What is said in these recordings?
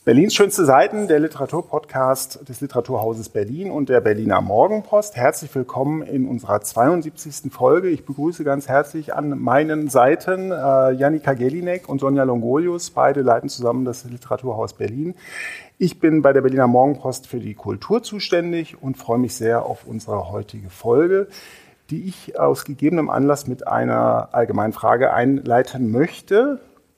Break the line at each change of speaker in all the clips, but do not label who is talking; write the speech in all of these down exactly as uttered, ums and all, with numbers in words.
Berlins schönste Seiten, der Literaturpodcast des Literaturhauses Berlin und der Berliner Morgenpost. Herzlich willkommen in unserer zweiundsiebzigsten Folge. Ich begrüße ganz herzlich an meinen Seiten äh, Jannika Gelinek und Sonja Longolius. Beide leiten zusammen das Literaturhaus Berlin. Ich bin bei der Berliner Morgenpost für die Kultur zuständig und freue mich sehr auf unsere heutige Folge, die ich aus gegebenem Anlass mit einer allgemeinen Frage einleiten möchte.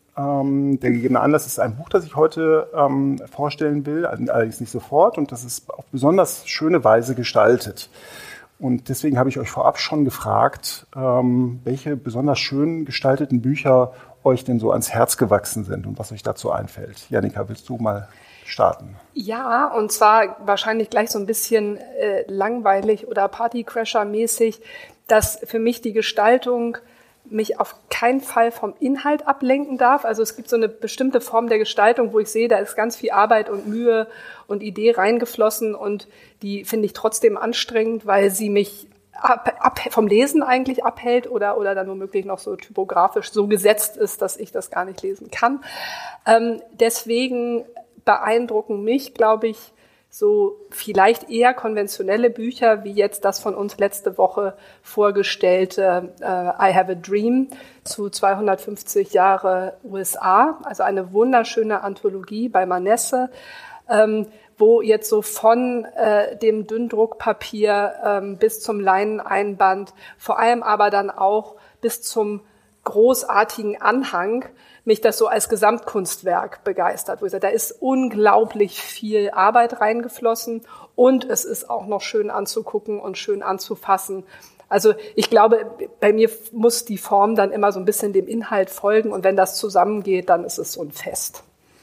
Ähm, der gegebene Anlass ist ein Buch, das ich heute ähm, vorstellen will, allerdings nicht sofort, und das ist auf besonders schöne Weise gestaltet. Und deswegen habe ich euch vorab schon gefragt, ähm, welche besonders schön gestalteten Bücher euch denn so ans Herz gewachsen sind und was euch dazu einfällt. Jannika, willst du mal starten?
Ja, und zwar wahrscheinlich gleich so ein bisschen äh, langweilig oder Partycrasher-mäßig, dass für mich die Gestaltung mich auf keinen Fall vom Inhalt ablenken darf. Also es gibt so eine bestimmte Form der Gestaltung, wo ich sehe, da ist ganz viel Arbeit und Mühe und Idee reingeflossen und die finde ich trotzdem anstrengend, weil sie mich ab, ab, vom Lesen eigentlich abhält oder, oder dann womöglich noch so typografisch so gesetzt ist, dass ich das gar nicht lesen kann. Ähm, deswegen beeindrucken mich, glaube ich, so vielleicht eher konventionelle Bücher, wie jetzt das von uns letzte Woche vorgestellte äh, I Have a Dream zu zweihundertfünfzig Jahre U S A, also eine wunderschöne Anthologie bei Manesse, ähm, wo jetzt so von äh, dem Dünndruckpapier ähm, bis zum Leineneinband, vor allem aber dann auch bis zum großartigen Anhang, mich das so als Gesamtkunstwerk begeistert, wo ich sage, da ist unglaublich viel Arbeit reingeflossen und es ist auch noch schön anzugucken und schön anzufassen. Also ich glaube, bei mir muss die Form dann immer so ein bisschen dem Inhalt folgen und wenn das zusammengeht, dann ist es so ein Fest.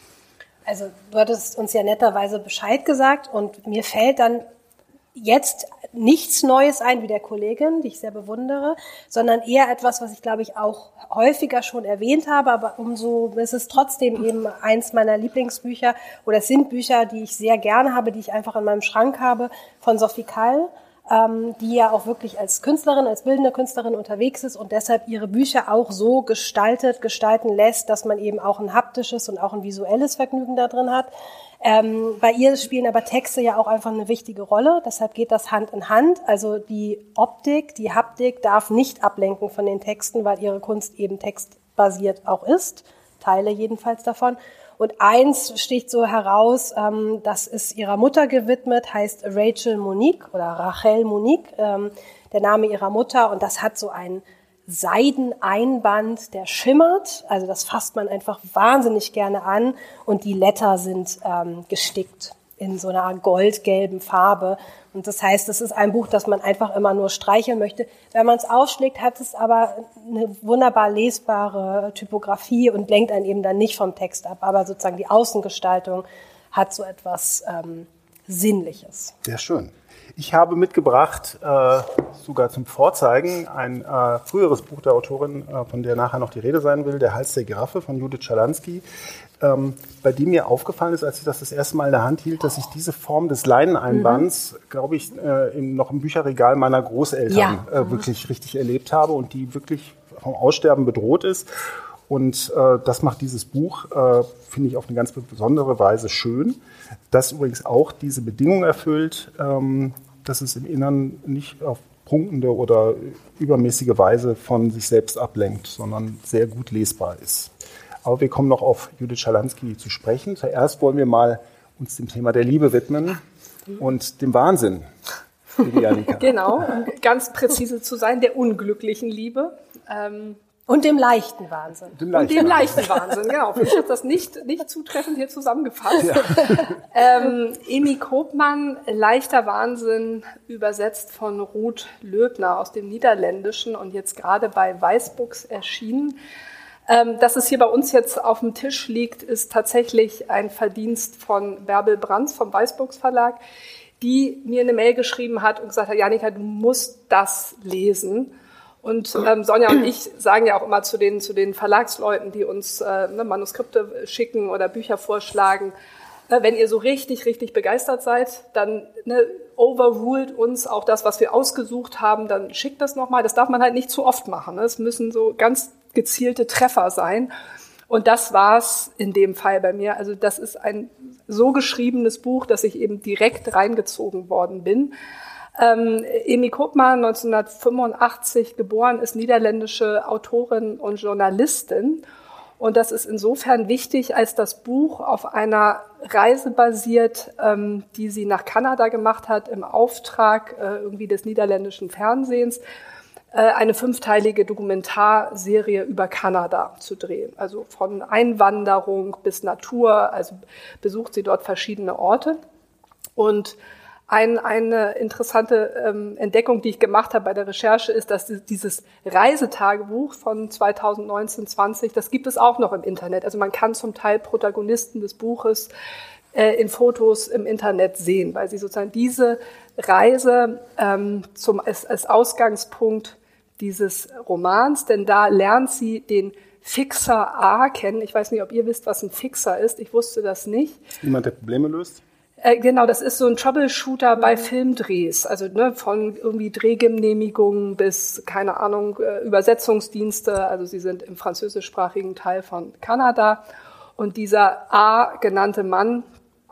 Also du hattest uns ja netterweise Bescheid gesagt und mir fällt dann jetzt nichts Neues ein wie der Kollegin, die ich sehr bewundere, sondern eher etwas, was ich, glaube ich, auch häufiger schon erwähnt habe, aber umso, es ist trotzdem eben eins meiner Lieblingsbücher oder es sind Bücher, die ich sehr gerne habe, die ich einfach in meinem Schrank habe, von Sophie Kall, ähm, die ja auch wirklich als Künstlerin, als bildende Künstlerin unterwegs ist und deshalb ihre Bücher auch so gestaltet, gestalten lässt, dass man eben auch ein haptisches und auch ein visuelles Vergnügen da drin hat. Ähm, bei ihr spielen aber Texte ja auch einfach eine wichtige Rolle, deshalb geht das Hand in Hand. Also die Optik, die Haptik darf nicht ablenken von den Texten, weil ihre Kunst eben textbasiert auch ist, Teile jedenfalls davon. Und eins sticht so heraus, ähm, das ist ihrer Mutter gewidmet, heißt Rachel Monique oder Rachel Monique, ähm, der Name ihrer Mutter, und das hat so einen Seideneinband, der schimmert, also das fasst man einfach wahnsinnig gerne an und die Letter sind ähm, gestickt in so einer goldgelben Farbe und das heißt, es ist ein Buch, das man einfach immer nur streicheln möchte. Wenn man es aufschlägt, hat es aber eine wunderbar lesbare Typografie und lenkt einen eben dann nicht vom Text ab, aber sozusagen die Außengestaltung hat so etwas ähm, Sinnliches.
Sehr schön. Ich habe mitgebracht, äh, sogar zum Vorzeigen, ein äh, früheres Buch der Autorin, äh, von der nachher noch die Rede sein will, Der Hals der Giraffe von Judith Schalansky, ähm, bei dem mir aufgefallen ist, als ich das das erste Mal in der Hand hielt, dass ich diese Form des Leineneinbands, mhm. glaube ich, äh, im, noch im Bücherregal meiner Großeltern ja. äh, wirklich richtig erlebt habe und die wirklich vom Aussterben bedroht ist. Und äh, das macht dieses Buch, äh, finde ich, auf eine ganz besondere Weise schön. Das übrigens auch diese Bedingung erfüllt, ähm, dass es im Innern nicht auf prunkende oder übermäßige Weise von sich selbst ablenkt, sondern sehr gut lesbar ist. Aber wir kommen noch auf Judith Schalansky zu sprechen. Zuerst wollen wir mal uns dem Thema der Liebe widmen und dem Wahnsinn.
Genau, um ganz präzise zu sein, der unglücklichen Liebe. Ähm
Und dem leichten Wahnsinn.
Dem leichten und dem leichten Wahnsinn, genau. Ich habe das nicht, nicht zutreffend hier zusammengefasst. Ja. ähm, Emi Koopman, Leichter Wahnsinn, übersetzt von Ruth Löbner aus dem Niederländischen und jetzt gerade bei Weißbooks erschienen. Ähm, dass es hier bei uns jetzt auf dem Tisch liegt, ist tatsächlich ein Verdienst von Bärbel Brands vom Weißbooks Verlag, die mir eine Mail geschrieben hat und gesagt hat, Jannika, du musst das lesen. Und ähm, Sonja und ich sagen ja auch immer zu den, zu den Verlagsleuten, die uns äh, ne, Manuskripte schicken oder Bücher vorschlagen, äh, wenn ihr so richtig, richtig begeistert seid, dann ne, overruled uns auch das, was wir ausgesucht haben, dann schickt das nochmal. Das darf man halt nicht zu oft machen. Ne? Es müssen so ganz gezielte Treffer sein. Und das war's in dem Fall bei mir. Also das ist ein so geschriebenes Buch, dass ich eben direkt reingezogen worden bin. Ähm, Amy Koopman, neunzehnhundertfünfundachtzig geboren, ist niederländische Autorin und Journalistin. Und das ist insofern wichtig, als das Buch auf einer Reise basiert, ähm, die sie nach Kanada gemacht hat, im Auftrag äh, irgendwie des niederländischen Fernsehens, äh, eine fünfteilige Dokumentarserie über Kanada zu drehen. Also von Einwanderung bis Natur, also besucht sie dort verschiedene Orte. Und Ein, eine interessante ähm, Entdeckung, die ich gemacht habe bei der Recherche, ist, dass dieses Reisetagebuch von zweitausendneunzehn zwanzig, das gibt es auch noch im Internet. Also man kann zum Teil Protagonisten des Buches äh, in Fotos im Internet sehen, weil sie sozusagen diese Reise ähm, zum, als, als Ausgangspunkt dieses Romans, denn da lernt sie den Fixer A kennen. Ich weiß nicht, ob ihr wisst, was ein Fixer ist. Ich wusste das nicht.
Jemand, der Probleme löst?
Äh, genau, das ist so ein Troubleshooter bei Filmdrehs, also ne, von irgendwie Drehgenehmigungen bis, keine Ahnung, äh, Übersetzungsdienste. Also sie sind im französischsprachigen Teil von Kanada. Und dieser A genannte Mann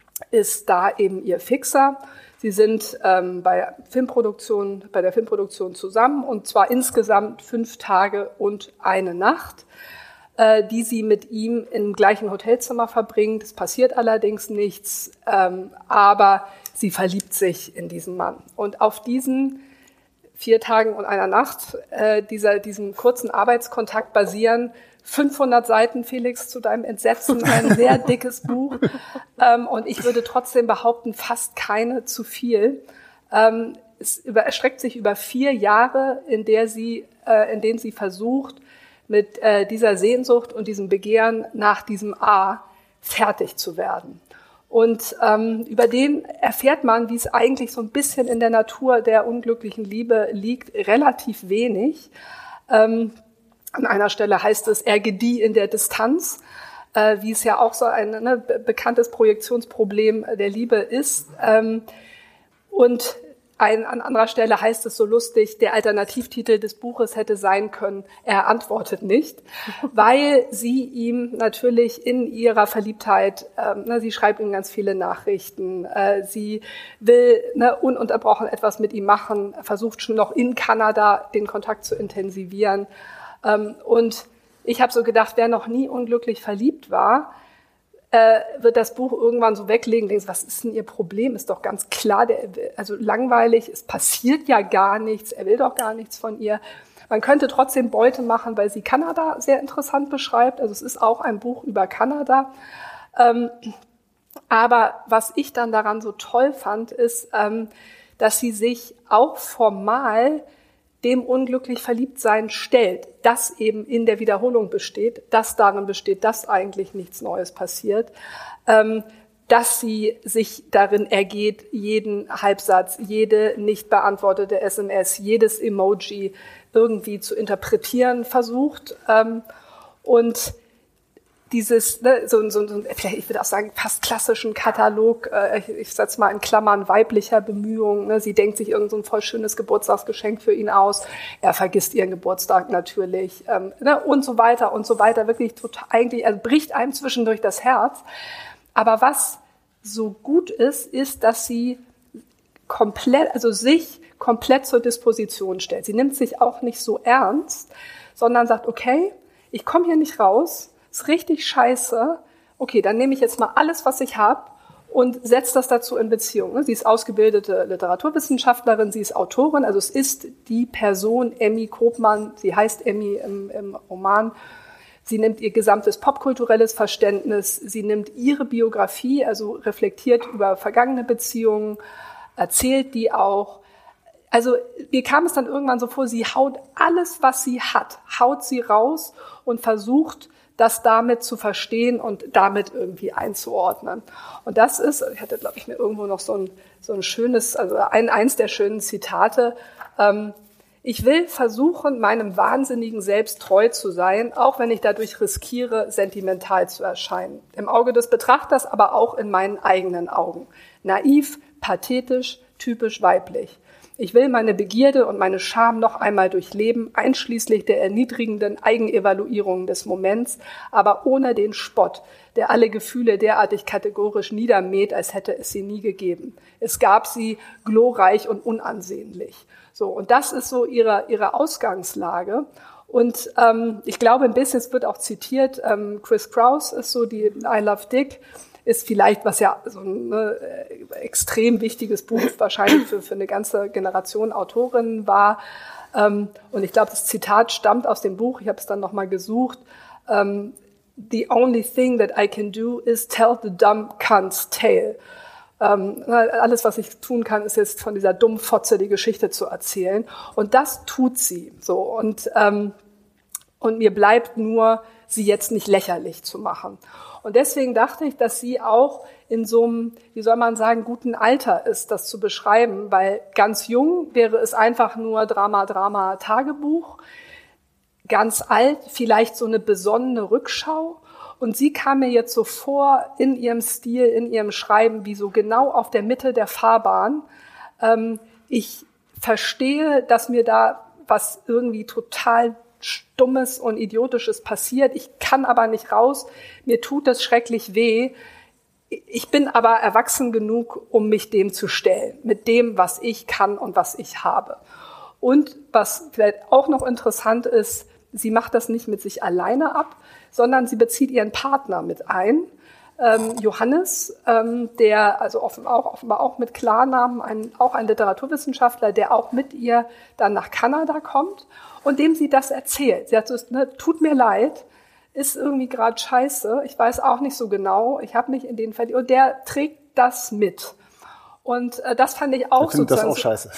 ist da eben ihr Fixer. Sie sind ähm, bei Filmproduktion, bei der Filmproduktion zusammen, und zwar insgesamt fünf Tage und eine Nacht, äh, die sie mit ihm im gleichen Hotelzimmer verbringt. Es passiert allerdings nichts, ähm, aber sie verliebt sich in diesen Mann. Und auf diesen vier Tagen und einer Nacht, äh, dieser, diesem kurzen Arbeitskontakt basieren fünfhundert Seiten, Felix, zu deinem Entsetzen, ein sehr dickes Buch. Ähm, und ich würde trotzdem behaupten, fast keine zu viel. Ähm, es über, erstreckt sich über vier Jahre, in, der sie, äh, in denen sie versucht, mit äh, dieser Sehnsucht und diesem Begehren nach diesem A fertig zu werden. Und ähm, über den erfährt man, wie es eigentlich so ein bisschen in der Natur der unglücklichen Liebe liegt, relativ wenig. Ähm, An einer Stelle heißt es, er gedieh in der Distanz, äh, wie es ja auch so ein ne, bekanntes Projektionsproblem der Liebe ist. Ähm, und ein, an anderer Stelle heißt es so lustig, der Alternativtitel des Buches hätte sein können, er antwortet nicht, weil sie ihm natürlich in ihrer Verliebtheit, ähm, ne, sie schreibt ihm ganz viele Nachrichten, äh, sie will ne, ununterbrochen etwas mit ihm machen, versucht schon noch in Kanada den Kontakt zu intensivieren. Ähm, und ich habe so gedacht, wer noch nie unglücklich verliebt war, äh, wird das Buch irgendwann so weglegen, denkt, was ist denn ihr Problem? Ist doch ganz klar, der, also langweilig, es passiert ja gar nichts, er will doch gar nichts von ihr. Man könnte trotzdem Beute machen, weil sie Kanada sehr interessant beschreibt. Also es ist auch ein Buch über Kanada. Ähm, aber was ich dann daran so toll fand, ist, ähm, dass sie sich auch formal dem unglücklich Verliebtsein stellt, das eben in der Wiederholung besteht, das darin besteht, dass eigentlich nichts Neues passiert, ähm, dass sie sich darin ergeht, jeden Halbsatz, jede nicht beantwortete S M S, jedes Emoji irgendwie zu interpretieren versucht, ähm, und dieses, ne, so, so, so, vielleicht, ich würde auch sagen, fast klassischen Katalog, äh, ich, ich setze mal in Klammern, weiblicher Bemühungen. Ne, sie denkt sich irgend so ein voll schönes Geburtstagsgeschenk für ihn aus. Er vergisst ihren Geburtstag natürlich, ähm, ne, und so weiter und so weiter. Wirklich total, eigentlich, also bricht einem zwischendurch das Herz. Aber was so gut ist, ist, dass sie komplett, also sich komplett zur Disposition stellt. Sie nimmt sich auch nicht so ernst, sondern sagt, okay, ich komme hier nicht raus, ist richtig scheiße, okay, dann nehme ich jetzt mal alles, was ich habe und setze das dazu in Beziehung. Sie ist ausgebildete Literaturwissenschaftlerin, sie ist Autorin, also es ist die Person Amy Koopman, sie heißt Amy im, im Roman. Sie nimmt ihr gesamtes popkulturelles Verständnis, sie nimmt ihre Biografie, also reflektiert über vergangene Beziehungen, erzählt die auch. Also mir kam es dann irgendwann so vor, sie haut alles, was sie hat, haut sie raus und versucht, das damit zu verstehen und damit irgendwie einzuordnen. Und das ist, ich hatte, glaube ich, mir irgendwo noch so ein, so ein schönes, also ein, eins der schönen Zitate, ähm, ich will versuchen, meinem wahnsinnigen Selbst treu zu sein, auch wenn ich dadurch riskiere, sentimental zu erscheinen. Im Auge des Betrachters, aber auch in meinen eigenen Augen. Naiv, pathetisch, typisch weiblich. Ich will meine Begierde und meine Scham noch einmal durchleben, einschließlich der erniedrigenden Eigenevaluierung des Moments, aber ohne den Spott, der alle Gefühle derartig kategorisch niedermäht, als hätte es sie nie gegeben. Es gab sie glorreich und unansehnlich. So, und das ist so ihre, ihre Ausgangslage. Und ähm, ich glaube, ein bisschen, es wird auch zitiert, ähm, Chris Kraus ist so die I Love Dick, ist vielleicht, was ja so ein äh, extrem wichtiges Buch wahrscheinlich für, für eine ganze Generation Autorinnen war. Ähm, und ich glaube, das Zitat stammt aus dem Buch, ich habe es dann nochmal gesucht. Ähm, The only thing that I can do is tell the dumb cunt's tale. Ähm, alles, was ich tun kann, ist jetzt von dieser dummen Fotze die Geschichte zu erzählen. Und das tut sie so. Und, ähm, und mir bleibt nur, sie jetzt nicht lächerlich zu machen. Und deswegen dachte ich, dass sie auch in so einem, wie soll man sagen, guten Alter ist, das zu beschreiben, weil ganz jung wäre es einfach nur Drama, Drama, Tagebuch. Ganz alt, vielleicht so eine besonnene Rückschau. Und sie kam mir jetzt so vor in ihrem Stil, in ihrem Schreiben, wie so genau auf der Mitte der Fahrbahn. Ähm, ich verstehe, dass mir da was irgendwie total Stummes und Idiotisches passiert. Ich kann aber nicht raus. Mir tut das schrecklich weh. Ich bin aber erwachsen genug, um mich dem zu stellen. Mit dem, was ich kann und was ich habe. Und was vielleicht auch noch interessant ist, sie macht das nicht mit sich alleine ab, sondern sie bezieht ihren Partner mit ein. Ähm, Johannes, ähm, der also offenbar auch, offenbar auch mit Klarnamen, ein, auch ein Literaturwissenschaftler, der auch mit ihr dann nach Kanada kommt und dem sie das erzählt. Sie hat so, ne, tut mir leid, ist irgendwie gerade scheiße, ich weiß auch nicht so genau, ich habe mich in den verliebt. Und der trägt das mit. Und äh, das fand ich auch
so. Ich finde das auch
so
scheiße.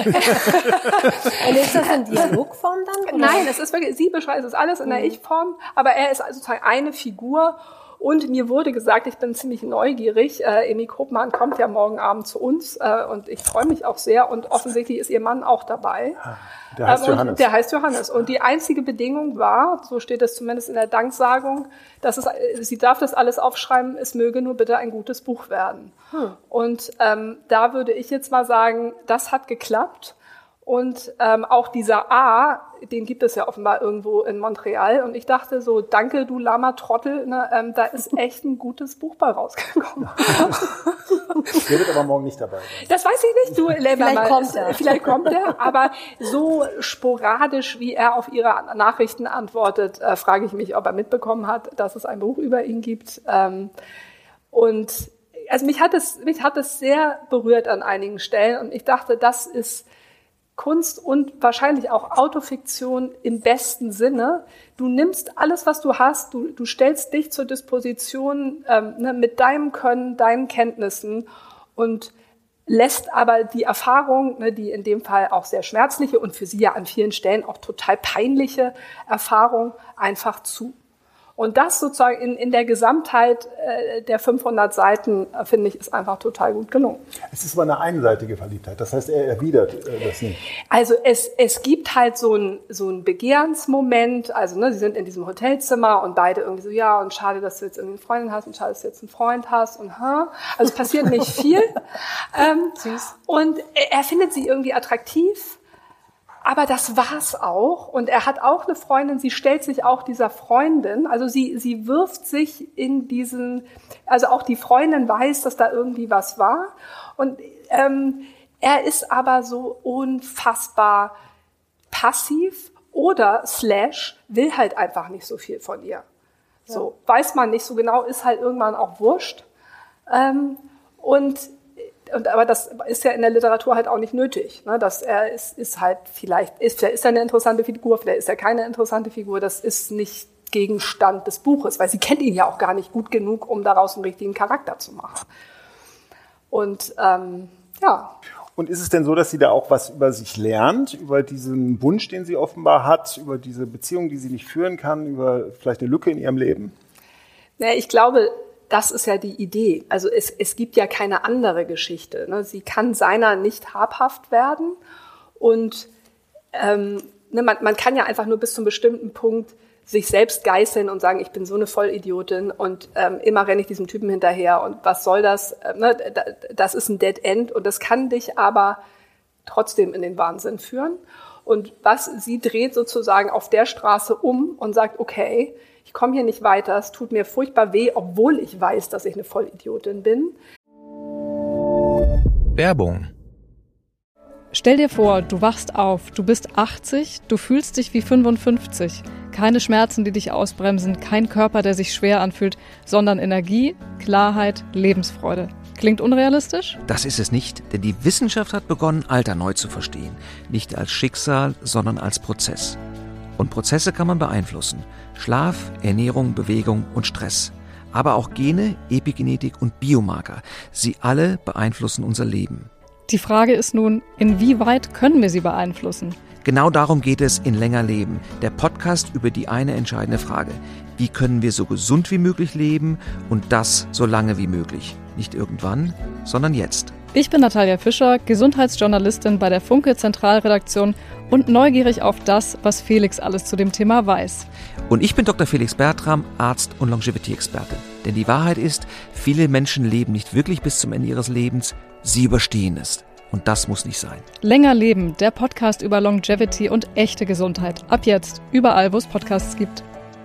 Und ist das in Dialogform dann? Oder?
Nein, es ist wirklich, sie beschreibt es alles in der
Mhm.
Ich-Form, aber er ist sozusagen eine Figur. Und mir wurde gesagt, ich bin ziemlich neugierig, äh, Amy Krupmann kommt ja morgen Abend zu uns äh, und ich freue mich auch sehr und offensichtlich ist ihr Mann auch dabei.
Der heißt
ähm, und
Johannes.
Der heißt Johannes. Und die einzige Bedingung war, so steht es zumindest in der Danksagung, dass es, sie darf das alles aufschreiben, es möge nur bitte ein gutes Buch werden. Hm. Und ähm, da würde ich jetzt mal sagen, das hat geklappt. Und ähm, auch dieser A, den gibt es ja offenbar irgendwo in Montreal. Und ich dachte so, danke, du lahmer Trottel, ne, ähm, da ist echt ein gutes Buch bei rausgekommen.
Der wird aber morgen nicht dabei sein.
Das weiß ich nicht, du
Vielleicht
mal,
kommt er.
Vielleicht kommt er, aber so sporadisch, wie er auf ihre Nachrichten antwortet, äh, frage ich mich, ob er mitbekommen hat, dass es ein Buch über ihn gibt. Ähm, und also mich hat es, mich hat es sehr berührt an einigen Stellen. Und ich dachte, das ist Kunst und wahrscheinlich auch Autofiktion im besten Sinne. Du nimmst alles, was du hast, du, du stellst dich zur Disposition ähm, ne, mit deinem Können, deinen Kenntnissen und lässt aber die Erfahrung, ne, die in dem Fall auch sehr schmerzliche und für sie ja an vielen Stellen auch total peinliche Erfahrung einfach zu. Und das sozusagen in, in der Gesamtheit äh, der fünfhundert Seiten, äh, finde ich, ist einfach total gut gelungen.
Es ist aber eine einseitige Verliebtheit. Das heißt, er erwidert äh, das nicht.
Also es, es gibt halt so ein so ein Begehrensmoment. Also ne, sie sind in diesem Hotelzimmer und beide irgendwie so, ja, und schade, dass du jetzt irgendwie eine Freundin hast und schade, dass du jetzt einen Freund hast. Und ha. Also es passiert nicht viel. ähm,
Süß.
Und er, er findet sie irgendwie attraktiv. Aber das war's auch. Und er hat auch eine Freundin, sie stellt sich auch dieser Freundin, also sie, sie wirft sich in diesen, also auch die Freundin weiß, dass da irgendwie was war. Und ähm, er ist aber so unfassbar passiv oder slash will halt einfach nicht so viel von ihr. So, ja. Weiß man nicht so genau, ist halt irgendwann auch wurscht. Ähm, und Und, aber das ist ja in der Literatur halt auch nicht nötig. Ne? Das er ist, ist halt vielleicht, ist, vielleicht ist er eine interessante Figur, vielleicht ist er keine interessante Figur. Das ist nicht Gegenstand des Buches, weil sie kennt ihn ja auch gar nicht gut genug, um daraus einen richtigen Charakter zu machen. Und ähm, ja.
Und ist es denn so, dass sie da auch was über sich lernt, über diesen Wunsch, den sie offenbar hat, über diese Beziehung, die sie nicht führen kann, über vielleicht eine Lücke in ihrem Leben?
Ja, ich glaube, das ist ja die Idee. Also es, es gibt ja keine andere Geschichte. Ne? Sie kann seiner nicht habhaft werden. Und ähm, ne, man, man kann ja einfach nur bis zum bestimmten Punkt sich selbst geißeln und sagen, ich bin so eine Vollidiotin und ähm, immer renne ich diesem Typen hinterher und was soll das? Äh, ne? Das ist ein Dead End und das kann dich aber trotzdem in den Wahnsinn führen. Und was sie dreht sozusagen auf der Straße um und sagt, okay, ich komme hier nicht weiter, es tut mir furchtbar weh, obwohl ich weiß, dass ich eine Vollidiotin bin.
Werbung.
Stell dir vor, du wachst auf, du bist achtzig, du fühlst dich wie fünfundfünfzig. Keine Schmerzen, die dich ausbremsen, kein Körper, der sich schwer anfühlt, sondern Energie, Klarheit, Lebensfreude. Klingt unrealistisch?
Das ist es nicht, denn die Wissenschaft hat begonnen, Alter neu zu verstehen. Nicht als Schicksal, sondern als Prozess. Und Prozesse kann man beeinflussen. Schlaf, Ernährung, Bewegung und Stress. Aber auch Gene, Epigenetik und Biomarker. Sie alle beeinflussen unser Leben.
Die Frage ist nun, inwieweit können wir sie beeinflussen?
Genau darum geht es in Länger Leben, der Podcast über die eine entscheidende Frage. Wie können wir so gesund wie möglich leben und das so lange wie möglich? Nicht irgendwann, sondern jetzt.
Ich bin Natalia Fischer, Gesundheitsjournalistin bei der Funke Zentralredaktion und neugierig auf das, was Felix alles zu dem Thema weiß.
Und ich bin Doktor Felix Bertram, Arzt und Longevity-Experte. Denn die Wahrheit ist, viele Menschen leben nicht wirklich bis zum Ende ihres Lebens, sie überstehen es. Und das muss nicht sein.
Länger leben, der Podcast über Longevity und echte Gesundheit. Ab jetzt, überall, wo es Podcasts gibt.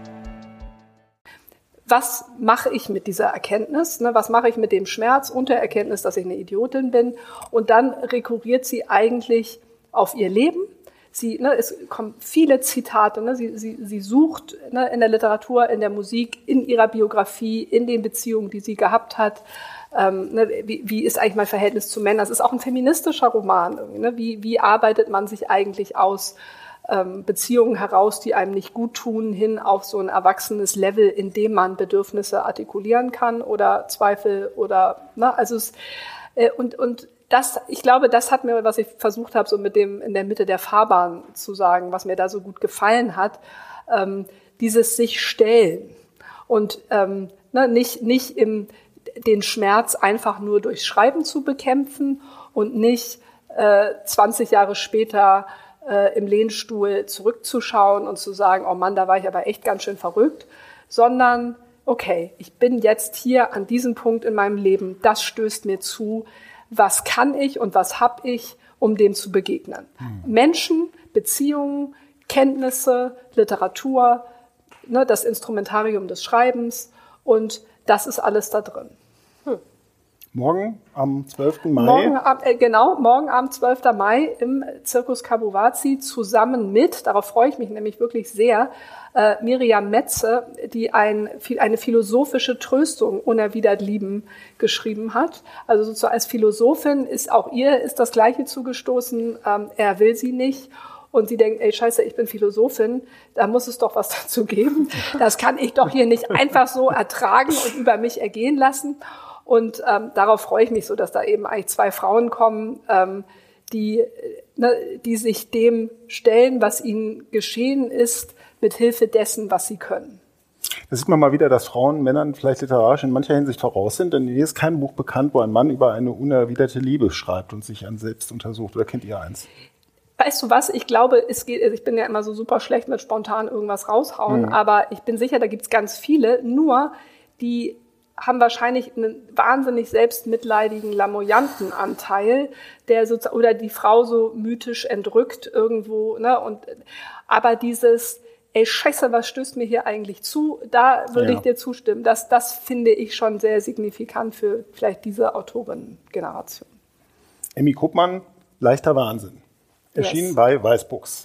Was mache ich mit dieser Erkenntnis? Ne? Was mache ich mit dem Schmerz und der Erkenntnis, dass ich eine Idiotin bin? Und dann rekurriert sie eigentlich auf ihr Leben. Sie, ne, es kommen viele Zitate. Ne? Sie, sie, sie sucht ne, in der Literatur, in der Musik, in ihrer Biografie, in den Beziehungen, die sie gehabt hat. Ähm, ne, wie, wie ist eigentlich mein Verhältnis zu Männern? Das ist auch ein feministischer Roman. Ne? Wie, wie arbeitet man sich eigentlich aus ähm, Beziehungen heraus, die einem nicht gut tun, hin auf so ein erwachsenes Level, in dem man Bedürfnisse artikulieren kann oder Zweifel oder, ne? Also es, äh, und, und das, ich glaube, das hat mir, was ich versucht habe, so mit dem in der Mitte der Fahrbahn zu sagen, was mir da so gut gefallen hat, ähm, dieses sich stellen und ähm, ne, nicht, nicht im den Schmerz einfach nur durch Schreiben zu bekämpfen und nicht äh, zwanzig Jahre später äh, im Lehnstuhl zurückzuschauen und zu sagen, oh Mann, da war ich aber echt ganz schön verrückt, sondern okay, ich bin jetzt hier an diesem Punkt in meinem Leben, das stößt mir zu, was kann ich und was habe ich, um dem zu begegnen. Mhm. Menschen, Beziehungen, Kenntnisse, Literatur, ne, das Instrumentarium des Schreibens und das ist alles da drin. Hm.
Morgen am zwölften Mai.
Morgen, äh, genau, morgen am zwölften Mai im Circus Cabuvazi zusammen mit, darauf freue ich mich nämlich wirklich sehr, äh, Miriam Metze, die ein, eine philosophische Tröstung unerwidert lieben geschrieben hat. Also sozusagen als Philosophin ist auch ihr ist das Gleiche zugestoßen, ähm, er will sie nicht. Und sie denkt, ey, scheiße, ich bin Philosophin, da muss es doch was dazu geben. Das kann ich doch hier nicht einfach so ertragen und über mich ergehen lassen. Und ähm, darauf freue ich mich so, dass da eben eigentlich zwei Frauen kommen, ähm, die, ne, die sich dem stellen, was ihnen geschehen ist, mit Hilfe dessen, was sie können.
Da sieht man mal wieder, dass Frauen Männern vielleicht literarisch in mancher Hinsicht voraus sind, denn mir ist kein Buch bekannt, wo ein Mann über eine unerwiderte Liebe schreibt und sich an selbst untersucht. Oder kennt ihr eins?
Weißt du was, ich glaube, es geht, ich bin ja immer so super schlecht mit spontan irgendwas raushauen, mhm. aber ich bin sicher, da gibt's ganz viele, nur die haben wahrscheinlich einen wahnsinnig selbstmitleidigen, lamoyanten Anteil, der so, oder die Frau so mythisch entrückt irgendwo, ne, und, aber dieses, ey, scheiße, was stößt mir hier eigentlich zu, da würde ja. ich dir zustimmen, das, das finde ich schon sehr signifikant für vielleicht diese Autorinnen-Generation.
Emmy Kuppmann, Leichter Wahnsinn. Erschienen yes. bei Weißbuchs.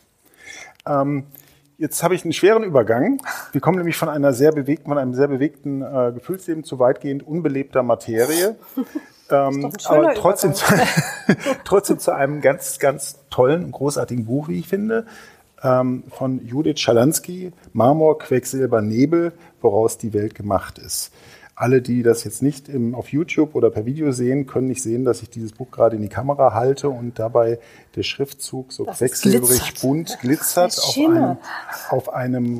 Ähm, jetzt habe ich einen schweren Übergang. Wir kommen nämlich von einer sehr bewegten, von einem sehr bewegten äh, Gefühlsleben zu weitgehend unbelebter Materie. ähm, aber trotzdem zu, trotzdem zu einem ganz, ganz tollen und großartigen Buch, wie ich finde, ähm, von Judith Schalansky, Marmor, Quecksilber, Nebel, woraus die Welt gemacht ist. Alle, die das jetzt nicht im, auf YouTube oder per Video sehen, können nicht sehen, dass ich dieses Buch gerade in die Kamera halte und dabei der Schriftzug so das quecksilbrig bunt glitzert auf einem, auf einem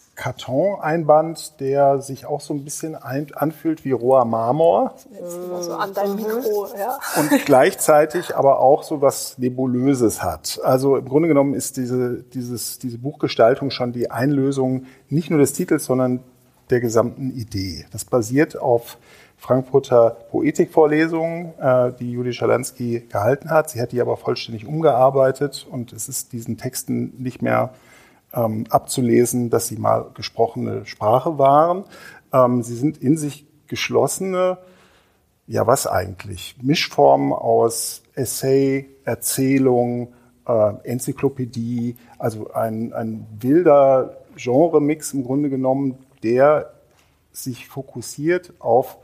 Kartoneinband, der sich auch so ein bisschen ein, anfühlt wie roher Marmor.
So an dein Mikro, ja.
Und gleichzeitig aber auch so was Nebulöses hat. Also im Grunde genommen ist diese, dieses, diese Buchgestaltung schon die Einlösung nicht nur des Titels, sondern der gesamten Idee. Das basiert auf Frankfurter Poetikvorlesungen, äh, die Judy Schalansky gehalten hat. Sie hat die aber vollständig umgearbeitet und es ist diesen Texten nicht mehr ähm, abzulesen, dass sie mal gesprochene Sprache waren. Ähm, sie sind in sich geschlossene, ja was eigentlich, Mischformen aus Essay, Erzählung, äh, Enzyklopädie, also ein, ein wilder Genremix im Grunde genommen, der sich fokussiert auf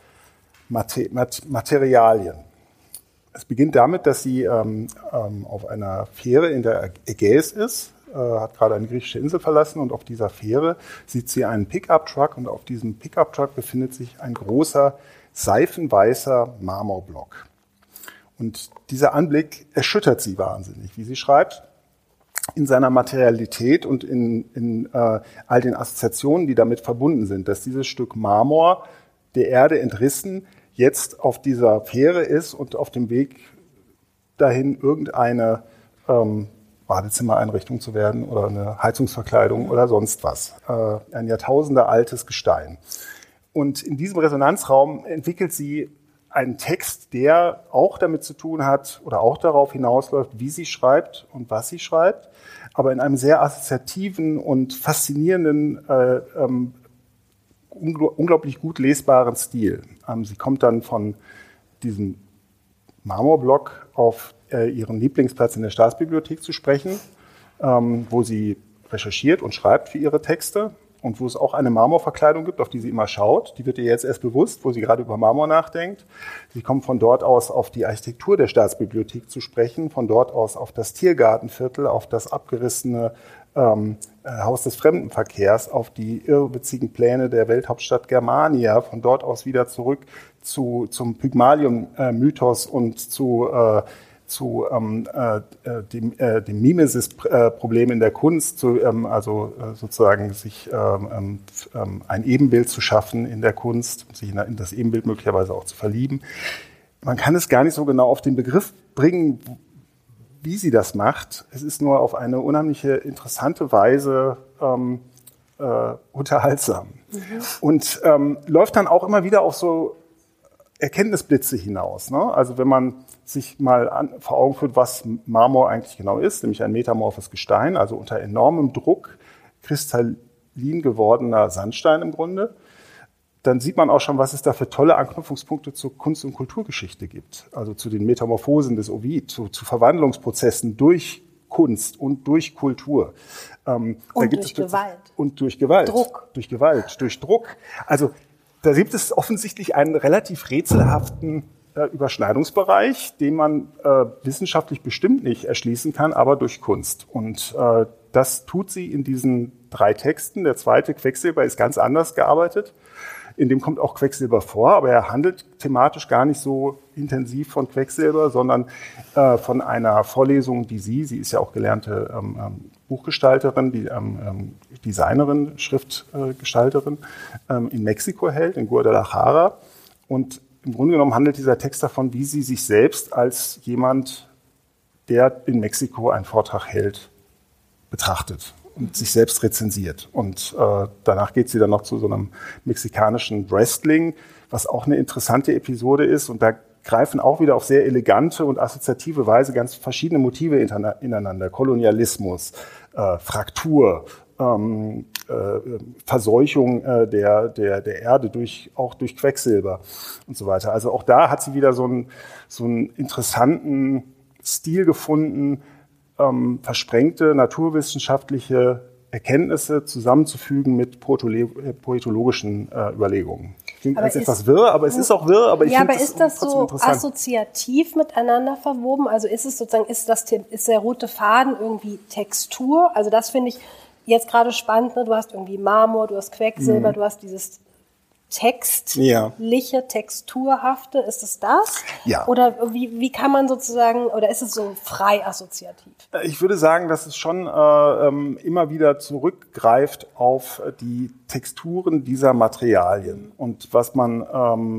Materialien. Es beginnt damit, dass sie ähm, ähm, auf einer Fähre in der Ägäis ist, äh, hat gerade eine griechische Insel verlassen und auf dieser Fähre sieht sie einen Pickup-Truck und auf diesem Pickup-Truck befindet sich ein großer, seifenweißer Marmorblock. Und dieser Anblick erschüttert sie wahnsinnig, wie sie schreibt, in seiner Materialität und in, in äh, all den Assoziationen, die damit verbunden sind, dass dieses Stück Marmor der Erde entrissen, jetzt auf dieser Fähre ist und auf dem Weg dahin irgendeine ähm, Badezimmereinrichtung zu werden oder eine Heizungsverkleidung oder sonst was. Äh, ein Jahrtausende altes Gestein. Und in diesem Resonanzraum entwickelt sie einen Text, der auch damit zu tun hat oder auch darauf hinausläuft, wie sie schreibt und was sie schreibt, aber in einem sehr assoziativen und faszinierenden äh, ähm, unglaublich gut lesbaren Stil. Ähm, sie kommt dann von diesem Marmorblock auf äh, ihren Lieblingsplatz in der Staatsbibliothek zu sprechen, ähm, wo sie recherchiert und schreibt für ihre Texte und wo es auch eine Marmorverkleidung gibt, auf die sie immer schaut. Die wird ihr jetzt erst bewusst, wo sie gerade über Marmor nachdenkt. Sie kommt von dort aus auf die Architektur der Staatsbibliothek zu sprechen, von dort aus auf das Tiergartenviertel, auf das abgerissene ähm, Haus des Fremdenverkehrs, auf die irrwitzigen Pläne der Welthauptstadt Germania, von dort aus wieder zurück zu, zum Pygmalion-Mythos und zu, äh, zu ähm, äh, dem, äh, dem Mimesis-Problem in der Kunst, zu, ähm, also äh, sozusagen sich ähm, ähm, ein Ebenbild zu schaffen in der Kunst, sich in, in das Ebenbild möglicherweise auch zu verlieben. Man kann es gar nicht so genau auf den Begriff bringen, wie sie das macht. Es ist nur auf eine unheimliche, interessante Weise ähm, äh, unterhaltsam. Mhm. Und ähm, läuft dann auch immer wieder auf so Erkenntnisblitze hinaus. Ne? Also wenn man sich mal an, vor Augen führt, was Marmor eigentlich genau ist, nämlich ein metamorphes Gestein, also unter enormem Druck kristallin gewordener Sandstein im Grunde, dann sieht man auch schon, was es da für tolle Anknüpfungspunkte zur Kunst- und Kulturgeschichte gibt. Also zu den Metamorphosen des Ovid, zu, zu Verwandlungsprozessen durch Kunst und durch Kultur. Ähm,
und
da gibt
durch
es,
Gewalt.
Und durch Gewalt.
Druck.
Durch Gewalt, durch Druck. Also da gibt es offensichtlich einen relativ rätselhaften äh, Überschneidungsbereich, den man äh, wissenschaftlich bestimmt nicht erschließen kann, aber durch Kunst. Und äh, das tut sie in diesen drei Texten. Der zweite, Quecksilber, ist ganz anders gearbeitet. In dem kommt auch Quecksilber vor, aber er handelt thematisch gar nicht so intensiv von Quecksilber, sondern äh, von einer Vorlesung, die sie, sie ist ja auch gelernte ähm, ähm, Buchgestalterin, die, ähm, Designerin, Schriftgestalterin, ähm, in Mexiko hält, in Guadalajara. Und im Grunde genommen handelt dieser Text davon, wie sie sich selbst als jemand, der in Mexiko einen Vortrag hält, betrachtet und sich selbst rezensiert. Und äh, danach geht sie dann noch zu so einem mexikanischen Wrestling, was auch eine interessante Episode ist. Und da greifen auch wieder auf sehr elegante und assoziative Weise ganz verschiedene Motive ineinander. Kolonialismus, äh, Fraktur, ähm, äh, Verseuchung äh, der, der, der Erde durch, auch durch Quecksilber und so weiter. Also auch da hat sie wieder so einen, so einen interessanten Stil gefunden, Ähm, versprengte naturwissenschaftliche Erkenntnisse zusammenzufügen mit poetologischen äh, Überlegungen. Klingt als etwas wirr, aber es ist auch wirr, aber ich
ja,
finde
aber
das
ist das so
interessant.
Assoziativ miteinander verwoben? Also ist es sozusagen, ist das, ist der rote Faden irgendwie Textur? Also das finde ich jetzt gerade spannend, ne? Du hast irgendwie Marmor, du hast Quecksilber, mhm. du hast dieses textliche, ja. texturhafte, ist es das?
Ja.
Oder wie, wie kann man sozusagen, oder ist es so frei assoziativ?
Ich würde sagen, dass es schon äh, immer wieder zurückgreift auf die Texturen dieser Materialien. Und was man ähm,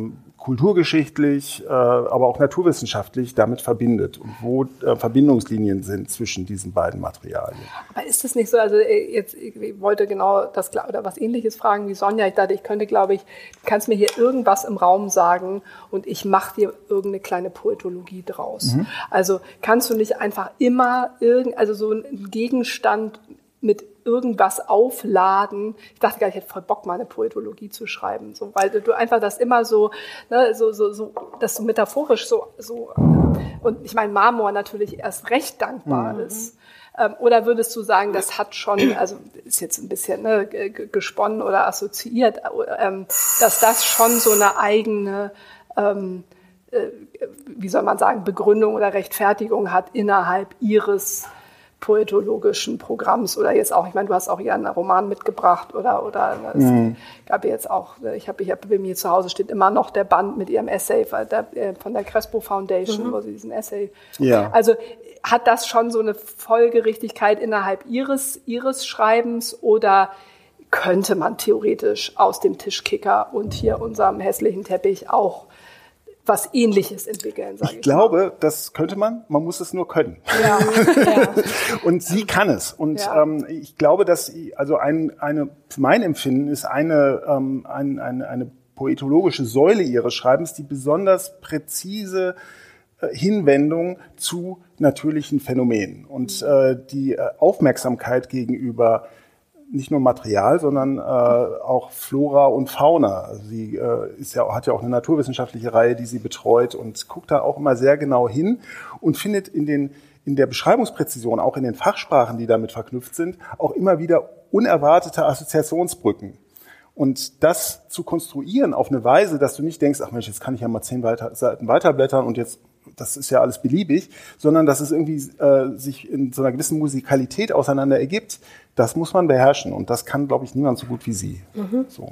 kulturgeschichtlich, äh, aber auch naturwissenschaftlich damit verbindet und wo äh, Verbindungslinien sind zwischen diesen beiden Materialien.
Aber ist das nicht so, also jetzt, ich wollte genau das oder was Ähnliches fragen wie Sonja. Ich dachte, ich könnte, glaube ich, du kannst mir hier irgendwas im Raum sagen und ich mache dir irgendeine kleine Poetologie draus. Mhm. Also kannst du nicht einfach immer irgend, also so einen Gegenstand mit irgendwas aufladen. Ich dachte gar nicht, ich hätte voll Bock, mal eine Poetologie zu schreiben, so, weil du einfach das immer so, ne, so, so, so, das so metaphorisch so, so, und ich meine, Marmor natürlich erst recht dankbar mhm. ist. Ähm, oder würdest du sagen, das hat schon, also ist jetzt ein bisschen ne, g- gesponnen oder assoziiert, ähm, dass das schon so eine eigene, ähm, äh, wie soll man sagen, Begründung oder Rechtfertigung hat innerhalb ihres poetologischen Programms oder jetzt auch, ich meine, du hast auch hier einen Roman mitgebracht oder oder es mhm. gab ja jetzt auch, ich habe ich hab bei mir zu Hause steht immer noch der Band mit ihrem Essay von der, von der Crespo Foundation, mhm. wo sie diesen Essay.
Ja.
Also hat das schon so eine Folgerichtigkeit innerhalb ihres ihres Schreibens oder könnte man theoretisch aus dem Tischkicker und hier unserem hässlichen Teppich auch was Ähnliches entwickeln, sage ich.
Ich glaube, mal. Das könnte man, man muss es nur können.
Ja. ja.
Und sie kann es. Und
ja.
ähm, ich glaube, dass sie, also ein, eine, für mein Empfinden ist eine, ähm, ein, eine, eine poetologische Säule ihres Schreibens, die besonders präzise äh, Hinwendung zu natürlichen Phänomenen und äh, die äh, Aufmerksamkeit gegenüber nicht nur Material, sondern äh, auch Flora und Fauna. Also sie äh, ist ja, hat ja auch eine naturwissenschaftliche Reihe, die sie betreut und guckt da auch immer sehr genau hin und findet in den in der Beschreibungspräzision, auch in den Fachsprachen, die damit verknüpft sind, auch immer wieder unerwartete Assoziationsbrücken. Und das zu konstruieren auf eine Weise, dass du nicht denkst, ach Mensch, jetzt kann ich ja mal zehn weiter, Seiten weiterblättern und jetzt, das ist ja alles beliebig, sondern dass es irgendwie äh, sich in so einer gewissen Musikalität auseinander ergibt, das muss man beherrschen. Und das kann, glaube ich, niemand so gut wie sie. Mhm. So.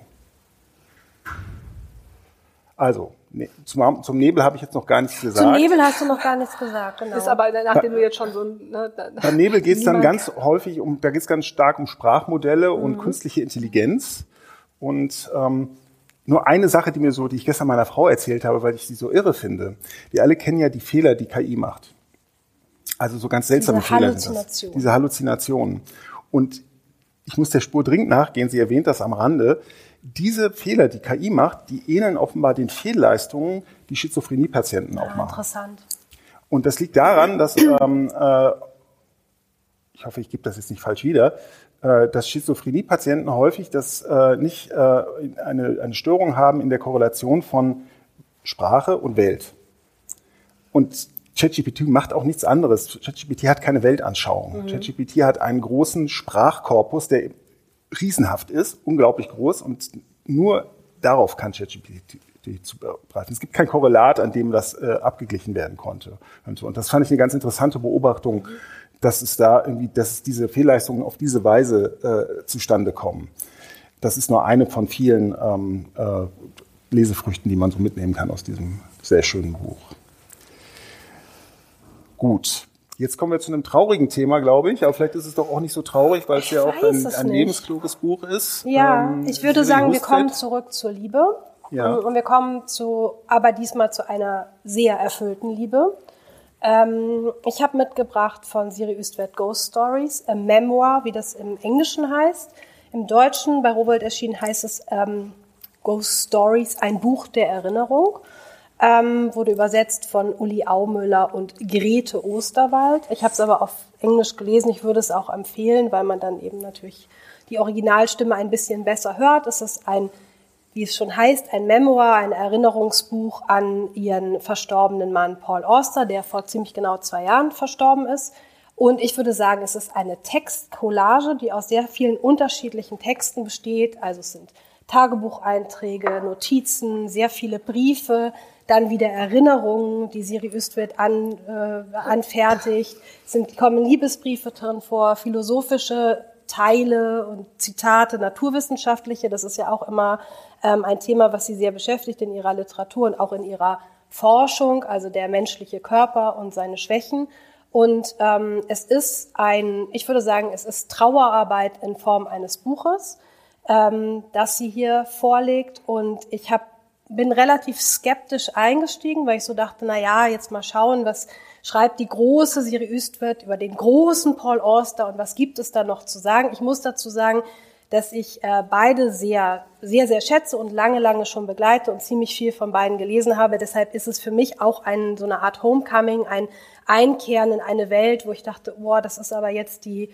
Also, ne, zum, zum Nebel habe ich jetzt noch gar nichts gesagt.
Zum Nebel hast du noch gar nichts gesagt, genau.
Ist aber, nachdem du jetzt schon so... Ne,
Beim Nebel geht es dann ganz häufig um, da geht es ganz stark um Sprachmodelle mhm. und künstliche Intelligenz. Und ähm, nur eine Sache, die mir so, die ich gestern meiner Frau erzählt habe, weil ich sie so irre finde. Wir alle kennen ja die Fehler, die K I macht. Also so ganz seltsame
Diese
Fehler sind das. Diese Halluzinationen. Und ich muss der Spur dringend nachgehen, sie erwähnt das am Rande. Diese Fehler, die K I macht, die ähneln offenbar den Fehlleistungen, die Schizophrenie-Patienten auch
ah,
machen.
Interessant.
Und das liegt daran, dass, ähm, äh, ich hoffe, ich gebe das jetzt nicht falsch wieder, äh, dass Schizophrenie-Patienten häufig das, äh, nicht äh, eine, eine Störung haben in der Korrelation von Sprache und Welt. Und ChatGPT macht auch nichts anderes. ChatGPT hat keine Weltanschauung. Mhm. ChatGPT hat einen großen Sprachkorpus, der riesenhaft ist, unglaublich groß, und nur darauf kann ChatGPT zugreifen. Es gibt kein Korrelat, an dem das äh, abgeglichen werden konnte. Und das fand ich eine ganz interessante Beobachtung, dass es da irgendwie, dass diese Fehlleistungen auf diese Weise äh, zustande kommen. Das ist nur eine von vielen ähm, äh, Lesefrüchten, die man so mitnehmen kann aus diesem sehr schönen Buch. Gut, jetzt kommen wir zu einem traurigen Thema, glaube ich. Aber vielleicht ist es doch auch nicht so traurig, weil es ja auch ein, ein lebenskluges Buch ist.
Ja, ähm, ich würde sagen, wir kommen zurück zur Liebe. Ja. Und wir kommen zu, aber diesmal zu einer sehr erfüllten Liebe. Ähm, ich habe mitgebracht von Siri Üstvedt Ghost Stories, a Memoir, wie das im Englischen heißt. Im Deutschen, bei Rowohlt erschienen, heißt es ähm, Ghost Stories, ein Buch der Erinnerung. Ähm, wurde übersetzt von Uli Aumüller und Grete Osterwald. Ich habe es aber auf Englisch gelesen. Ich würde es auch empfehlen, weil man dann eben natürlich die Originalstimme ein bisschen besser hört. Es ist ein, wie es schon heißt, ein Memoir, ein Erinnerungsbuch an ihren verstorbenen Mann Paul Auster, der vor ziemlich genau zwei Jahren verstorben ist. Und ich würde sagen, es ist eine Textcollage, die aus sehr vielen unterschiedlichen Texten besteht. Also es sind Tagebucheinträge, Notizen, sehr viele Briefe, dann wieder Erinnerungen, die Siri Üstvedt an, äh, anfertigt. Es sind, kommen Liebesbriefe drin vor, philosophische Teile und Zitate, naturwissenschaftliche. Das ist ja auch immer ähm, ein Thema, was sie sehr beschäftigt in ihrer Literatur und auch in ihrer Forschung, also der menschliche Körper und seine Schwächen. Und ähm, es ist ein, ich würde sagen, es ist Trauerarbeit in Form eines Buches, ähm, das sie hier vorlegt. Und ich habe bin relativ skeptisch eingestiegen, weil ich so dachte, na ja, jetzt mal schauen, was schreibt die große Siri Üstwet über den großen Paul Auster und was gibt es da noch zu sagen? Ich muss dazu sagen, dass ich äh, beide sehr, sehr, sehr schätze und lange, lange schon begleite und ziemlich viel von beiden gelesen habe. Deshalb ist es für mich auch ein, so eine Art Homecoming, ein Einkehren in eine Welt, wo ich dachte, boah, das ist aber jetzt die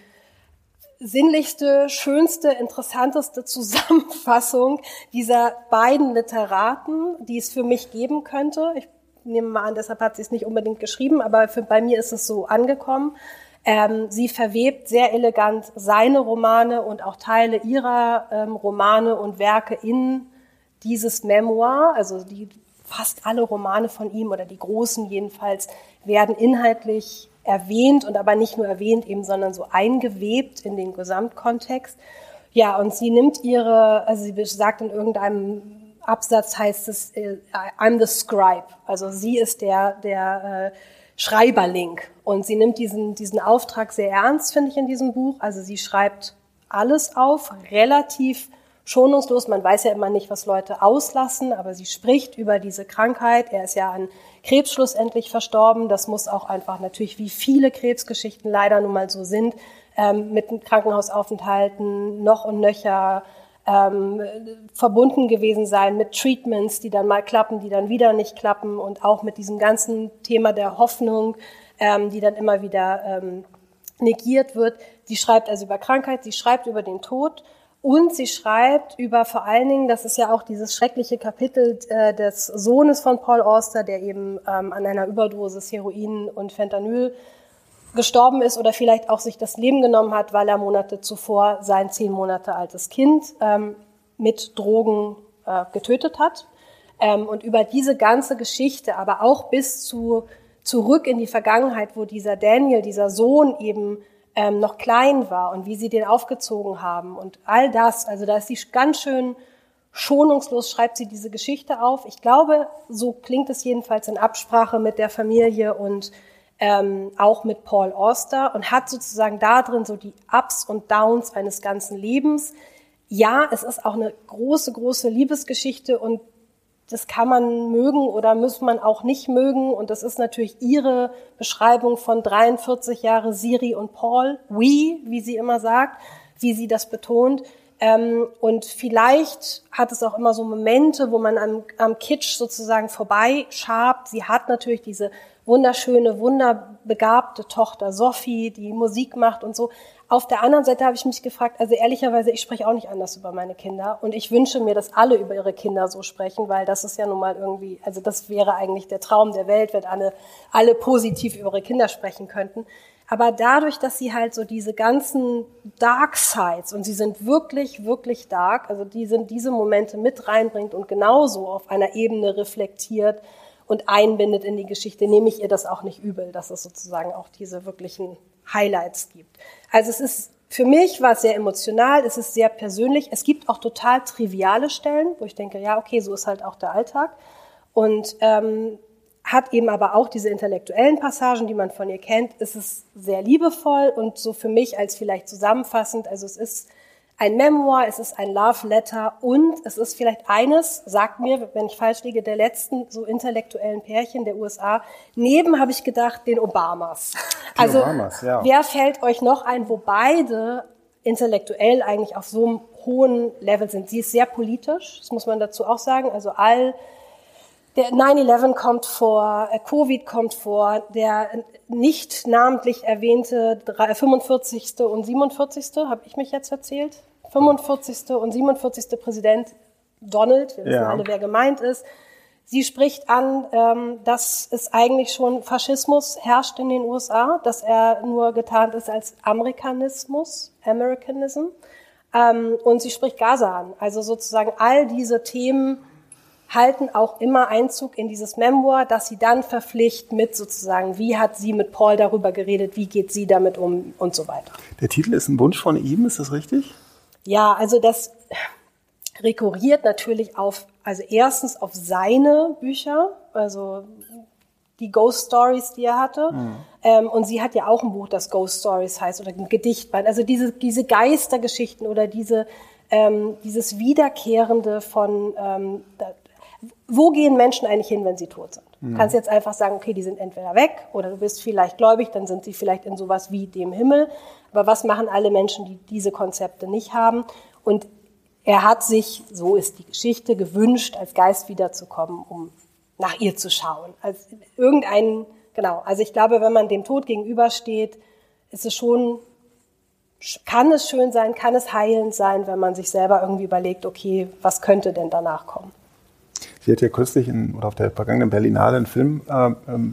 sinnlichste, schönste, interessanteste Zusammenfassung dieser beiden Literaten, die es für mich geben könnte. Ich nehme mal an, deshalb hat sie es nicht unbedingt geschrieben, aber für, bei mir ist es so angekommen. Ähm, sie verwebt sehr elegant seine Romane und auch Teile ihrer ähm, Romane und Werke in dieses Memoir. Also die, fast alle Romane von ihm oder die großen jedenfalls werden inhaltlich erwähnt und aber nicht nur erwähnt eben, sondern so eingewebt in den Gesamtkontext. Ja, und sie nimmt ihre, also sie sagt in irgendeinem Absatz heißt es, I'm the scribe. Also sie ist der, der äh, Schreiberling. Und sie nimmt diesen, diesen Auftrag sehr ernst, finde ich, in diesem Buch. Also sie schreibt alles auf, relativ schonungslos. Man weiß ja immer nicht, was Leute auslassen, aber sie spricht über diese Krankheit. Er ist ja an Krebs schlussendlich verstorben. Das muss auch einfach natürlich, wie viele Krebsgeschichten leider nun mal so sind, ähm, mit Krankenhausaufenthalten noch und nöcher ähm, verbunden gewesen sein, mit Treatments, die dann mal klappen, die dann wieder nicht klappen und auch mit diesem ganzen Thema der Hoffnung, ähm, die dann immer wieder ähm, negiert wird. Sie schreibt also über Krankheit, sie schreibt über den Tod. Und sie schreibt über vor allen Dingen, das ist ja auch dieses schreckliche Kapitel äh, des Sohnes von Paul Auster, der eben ähm, an einer Überdosis Heroin und Fentanyl gestorben ist oder vielleicht auch sich das Leben genommen hat, weil er Monate zuvor sein zehn Monate altes Kind ähm, mit Drogen äh, getötet hat. Ähm, und über diese ganze Geschichte, aber auch bis zu zurück in die Vergangenheit, wo dieser Daniel, dieser Sohn eben Ähm, noch klein war und wie sie den aufgezogen haben und all das, also da ist sie ganz schön schonungslos, schreibt sie diese Geschichte auf. Ich glaube, so klingt es jedenfalls in Absprache mit der Familie und ähm, auch mit Paul Auster und hat sozusagen da drin so die Ups und Downs eines ganzen Lebens. Ja, es ist auch eine große, große Liebesgeschichte und das kann man mögen oder muss man auch nicht mögen. Und das ist natürlich ihre Beschreibung von dreiundvierzig Jahre Siri und Paul. We, wie sie immer sagt, wie sie das betont. Und vielleicht hat es auch immer so Momente, wo man am, am Kitsch sozusagen vorbeischabt. Sie hat natürlich diese wunderschöne, wunderbegabte Tochter Sophie, die Musik macht und so. Auf der anderen Seite habe ich mich gefragt, also ehrlicherweise, ich spreche auch nicht anders über meine Kinder und ich wünsche mir, dass alle über ihre Kinder so sprechen, weil das ist ja nun mal irgendwie, also das wäre eigentlich der Traum der Welt, wenn alle, alle positiv über ihre Kinder sprechen könnten. Aber dadurch, dass sie halt so diese ganzen Dark Sides, und sie sind wirklich, wirklich dark, also die sind diese Momente mit reinbringt und genauso auf einer Ebene reflektiert und einbindet in die Geschichte, nehme ich ihr das auch nicht übel, dass es sozusagen auch diese wirklichen Highlights gibt. Also es ist, für mich war es sehr emotional, es ist sehr persönlich. Es gibt auch total triviale Stellen, wo ich denke, ja, okay, so ist halt auch der Alltag. Und ähm, hat eben aber auch diese intellektuellen Passagen, die man von ihr kennt. Es ist sehr liebevoll und so für mich als vielleicht zusammenfassend, also es ist ein Memoir, es ist ein Love Letter und es ist vielleicht eines, sagt mir, wenn ich falsch liege, der letzten so intellektuellen Pärchen der U S A. Neben, habe ich gedacht, den Obamas.
Die
also
Obamas, ja.
Wer fällt euch noch ein, wo beide intellektuell eigentlich auf so einem hohen Level sind? Sie ist sehr politisch, das muss man dazu auch sagen. Also all der neun elf kommt vor, Covid kommt vor, der nicht namentlich erwähnte fünfundvierzigste und siebenundvierzigste habe ich mich jetzt erzählt, fünfundvierzigste und siebenundvierzigste Präsident Donald, wir wissen
ja.
alle, wer gemeint ist. Sie spricht an, ähm, dass es eigentlich schon Faschismus herrscht in den U S A, dass er nur getarnt ist als Amerikanismus, Americanism. Ähm, und sie spricht Gaza an. Also sozusagen all diese Themen halten auch immer Einzug in dieses Memoir, das sie dann verpflichtet mit sozusagen, wie hat sie mit Paul darüber geredet, wie geht sie damit um und so weiter.
Der Titel ist ein Wunsch von ihm, ist das richtig?
Ja, also das rekurriert natürlich auf, also erstens auf seine Bücher, also die Ghost Stories, die er hatte. Mhm. Ähm, und sie hat ja auch ein Buch, das Ghost Stories heißt, oder ein Gedichtband. Also diese, diese Geistergeschichten oder diese, ähm, dieses Wiederkehrende von, ähm, wo gehen Menschen eigentlich hin, wenn sie tot sind? Du kannst jetzt einfach sagen, okay, die sind entweder weg oder du bist vielleicht gläubig, dann sind sie vielleicht in sowas wie dem Himmel. Aber was machen alle Menschen, die diese Konzepte nicht haben? Und er hat sich, so ist die Geschichte, gewünscht, als Geist wiederzukommen, um nach ihr zu schauen. Als irgendein, genau, also ich glaube, wenn man dem Tod gegenübersteht, ist es schon, kann es schön sein, kann es heilend sein, wenn man sich selber irgendwie überlegt, okay, was könnte denn danach kommen?
Sie hat ja kürzlich in, oder auf der vergangenen Berlinale einen Film, äh, ähm,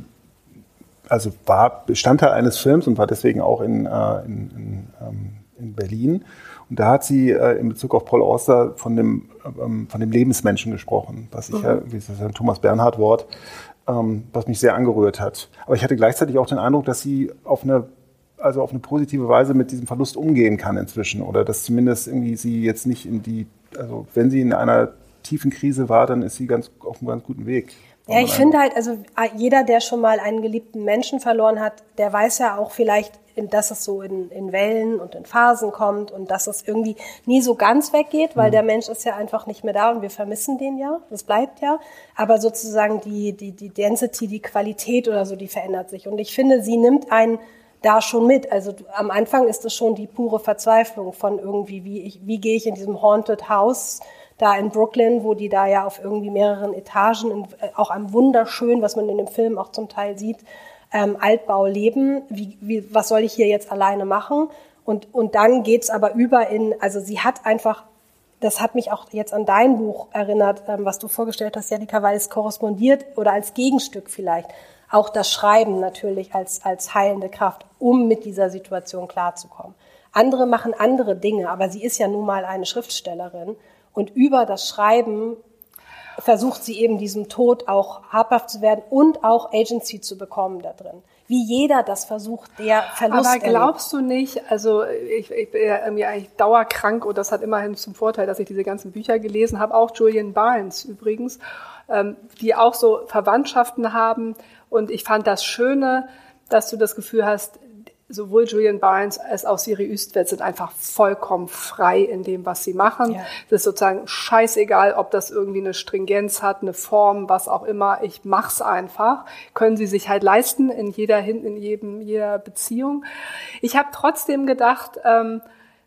also war Bestandteil eines Films und war deswegen auch in, äh, in, in, ähm, in Berlin. Und da hat sie äh, in Bezug auf Paul Auster von dem, ähm, von dem Lebensmenschen gesprochen, was ich mhm. ja, wie ist das ein Thomas Bernhard Wort, ähm, was mich sehr angerührt hat. Aber ich hatte gleichzeitig auch den Eindruck, dass sie auf eine, also auf eine positive Weise mit diesem Verlust umgehen kann inzwischen. Oder dass zumindest irgendwie sie jetzt nicht in die, also wenn sie in einer tiefen Krise war, dann ist sie ganz auf einem ganz guten Weg.
Ja, ich finde halt, also jeder, der schon mal einen geliebten Menschen verloren hat, der weiß ja auch vielleicht, dass es so in, in Wellen und in Phasen kommt und dass es irgendwie nie so ganz weggeht, weil mhm. der Mensch ist ja einfach nicht mehr da und wir vermissen den ja, das bleibt ja. Aber sozusagen die, die, die Density, die Qualität oder so, die verändert sich. Und ich finde, sie nimmt einen da schon mit. Also am Anfang ist es schon die pure Verzweiflung von irgendwie, wie, ich, wie gehe ich in diesem Haunted House da in Brooklyn, wo die da ja auf irgendwie mehreren Etagen, in, auch am wunderschön, was man in dem Film auch zum Teil sieht, ähm, Altbau leben. Wie, wie, was soll ich hier jetzt alleine machen? Und, und dann geht's aber über in, also sie hat einfach, das hat mich auch jetzt an dein Buch erinnert, ähm, was du vorgestellt hast, Jannika, weil es korrespondiert oder als Gegenstück vielleicht auch das Schreiben natürlich als, als heilende Kraft, um mit dieser Situation klarzukommen. Andere machen andere Dinge, aber sie ist ja nun mal eine Schriftstellerin. Und über das Schreiben versucht sie eben diesem Tod auch habhaft zu werden und auch Agency zu bekommen da drin. Wie jeder das versucht, der Verlust
Aber glaubst du nicht, also ich, ich bin ja irgendwie eigentlich dauerkrank und das hat immerhin zum Vorteil, dass ich diese ganzen Bücher gelesen habe, auch Julian Barnes übrigens, ähm, die auch so Verwandtschaften haben. Und ich fand das Schöne, dass du das Gefühl hast, sowohl Julian Barnes als auch Siri Üstvedt sind einfach vollkommen frei in dem, was sie machen.
Ja.
Es ist sozusagen scheißegal, ob das irgendwie eine Stringenz hat, eine Form, was auch immer. Ich mach's einfach. Können sie sich halt leisten in jeder, in jedem, jeder Beziehung. Ich habe trotzdem gedacht, ähm,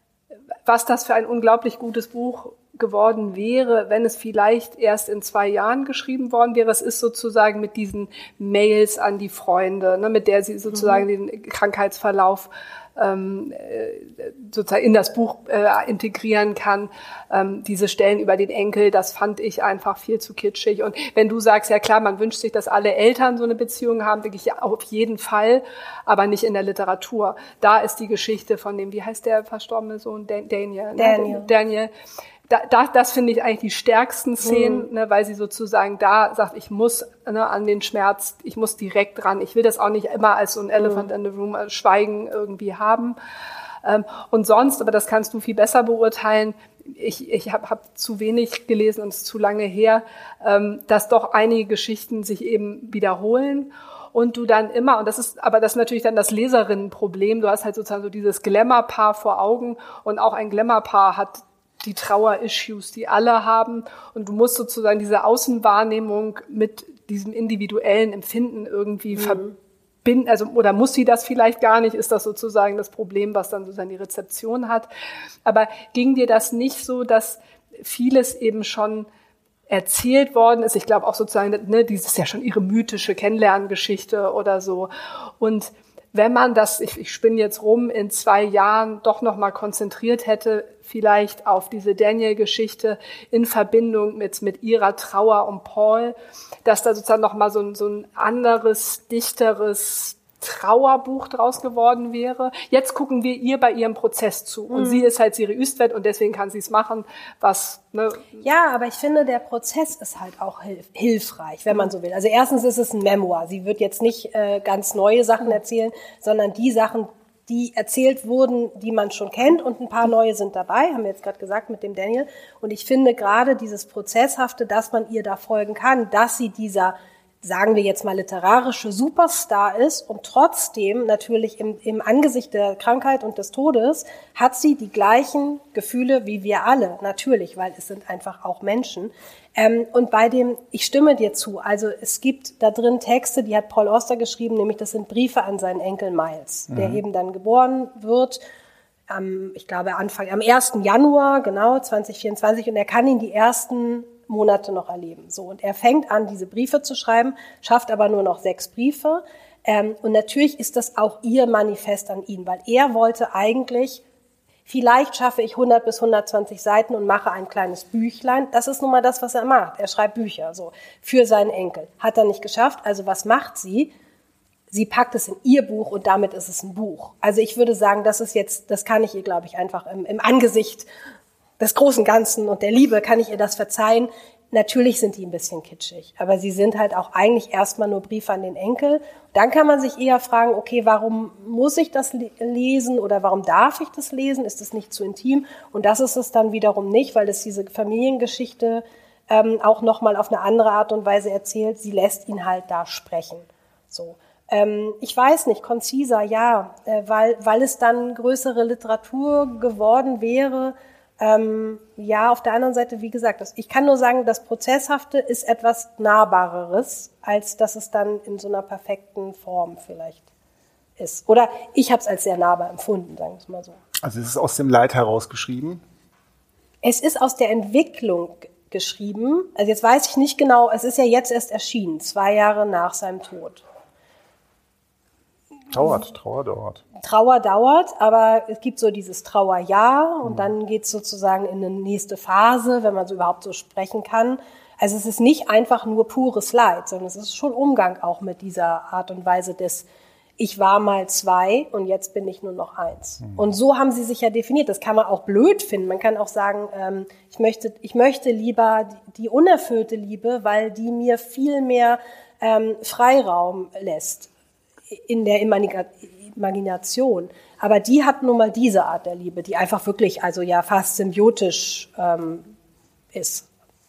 was das für ein unglaublich gutes Buch geworden wäre, wenn es vielleicht erst in zwei Jahren geschrieben worden wäre. Es ist sozusagen mit diesen Mails an die Freunde, ne, mit der sie sozusagen mhm. den Krankheitsverlauf ähm, sozusagen in das Buch äh, integrieren kann. Ähm, diese Stellen über den Enkel, das fand ich einfach viel zu kitschig. Und wenn du sagst, ja klar, man wünscht sich, dass alle Eltern so eine Beziehung haben, denke ich ja auf jeden Fall, aber nicht in der Literatur. Da ist die Geschichte von dem, wie heißt der verstorbene Sohn? Daniel.
Daniel.
Ne? Daniel. Da, da, das finde ich eigentlich die stärksten Szenen, mhm. ne, weil sie sozusagen da sagt, ich muss ne, an den Schmerz, ich muss direkt dran. Ich will das auch nicht immer als so ein Elephant mhm. in the Room, äh, Schweigen irgendwie haben. Ähm, und sonst, aber das kannst du viel besser beurteilen, ich, ich habe hab zu wenig gelesen und es ist zu lange her, ähm, dass doch einige Geschichten sich eben wiederholen. Und du dann immer, und das ist, aber das ist natürlich dann das Leserinnenproblem, du hast halt sozusagen so dieses Glamour-Paar vor Augen und auch ein Glamour-Paar hat die Trauer-Issues, die alle haben. Und du musst sozusagen diese Außenwahrnehmung mit diesem individuellen Empfinden irgendwie mhm. verbinden. Also, oder muss sie das vielleicht gar nicht? Ist das sozusagen das Problem, was dann sozusagen die Rezeption hat? Aber ging dir das nicht so, dass vieles eben schon erzählt worden ist? Ich glaube auch sozusagen, ne, dieses ja schon ihre mythische Kennenlerngeschichte oder so. Und wenn man das, ich, ich spinne jetzt rum, in zwei Jahren doch noch mal konzentriert hätte, vielleicht auf diese Daniel-Geschichte in Verbindung mit mit ihrer Trauer um Paul, dass da sozusagen noch mal so ein, so ein anderes, dichteres Trauerbuch draus geworden wäre. Jetzt gucken wir ihr bei ihrem Prozess zu. Und mhm. sie ist halt Siri Üstvedt und deswegen kann sie es machen, was... Ne
ja, aber ich finde, der Prozess ist halt auch hilf- hilfreich, wenn man so will. Also erstens ist es ein Memoir. Sie wird jetzt nicht äh, ganz neue Sachen erzählen, sondern die Sachen, die erzählt wurden, die man schon kennt, und ein paar neue sind dabei, haben wir jetzt gerade gesagt mit dem Daniel. Und ich finde gerade dieses Prozesshafte, dass man ihr da folgen kann, dass sie dieser sagen wir jetzt mal, literarische Superstar ist und trotzdem natürlich im, im Angesicht der Krankheit und des Todes hat sie die gleichen Gefühle wie wir alle, natürlich, weil es sind einfach auch Menschen. Ähm, und bei dem, ich stimme dir zu, also es gibt da drin Texte, die hat Paul Auster geschrieben, nämlich das sind Briefe an seinen Enkel Miles, mhm. der eben dann geboren wird, am, ich glaube Anfang, am ersten Januar, genau, zwanzig vierundzwanzig, und er kann ihn die ersten Monate noch erleben. So, und er fängt an, diese Briefe zu schreiben, schafft aber nur noch sechs Briefe. Ähm, und natürlich ist das auch ihr Manifest an ihn, weil er wollte eigentlich, vielleicht schaffe ich hundert bis hundertzwanzig Seiten und mache ein kleines Büchlein. Das ist nun mal das, was er macht. Er schreibt Bücher, so, für seinen Enkel. Hat er nicht geschafft. Also was macht sie? Sie packt es in ihr Buch und damit ist es ein Buch. Also ich würde sagen, das ist jetzt, das kann ich ihr, glaube ich, einfach im, im Angesicht des großen Ganzen und der Liebe kann ich ihr das verzeihen. Natürlich sind die ein bisschen kitschig, aber sie sind halt auch eigentlich erstmal nur Briefe an den Enkel. Dann kann man sich eher fragen, okay, warum muss ich das lesen oder warum darf ich das lesen? Ist das nicht zu intim? Und das ist es dann wiederum nicht, weil es diese Familiengeschichte ähm, auch nochmal auf eine andere Art und Weise erzählt. Sie lässt ihn halt da sprechen. So. Ähm, ich weiß nicht, konziser, ja, äh, weil, weil es dann größere Literatur geworden wäre. Ähm, ja, auf der anderen Seite, wie gesagt, das, ich kann nur sagen, das Prozesshafte ist etwas Nahbareres, als dass es dann in so einer perfekten Form vielleicht ist. Oder ich habe es als sehr nahbar empfunden, sagen wir es mal so.
Also es ist aus dem Leid herausgeschrieben?
Es ist aus der Entwicklung geschrieben. Also jetzt weiß ich nicht genau, es ist ja jetzt erst erschienen, zwei Jahre nach seinem Tod.
Dauert, Trauer dauert.
Trauer dauert, aber es gibt so dieses Trauerjahr und mhm. dann geht es sozusagen in eine nächste Phase, wenn man so überhaupt so sprechen kann. Also es ist nicht einfach nur pures Leid, sondern es ist schon Umgang auch mit dieser Art und Weise des ich war mal zwei und jetzt bin ich nur noch eins. Mhm. Und so haben sie sich ja definiert. Das kann man auch blöd finden. Man kann auch sagen, ähm, ich möchte, ich möchte lieber die, die unerfüllte Liebe, weil die mir viel mehr ähm, Freiraum lässt in der Imagination. Aber die hat nun mal diese Art der Liebe, die einfach wirklich, also ja fast symbiotisch ähm, ist,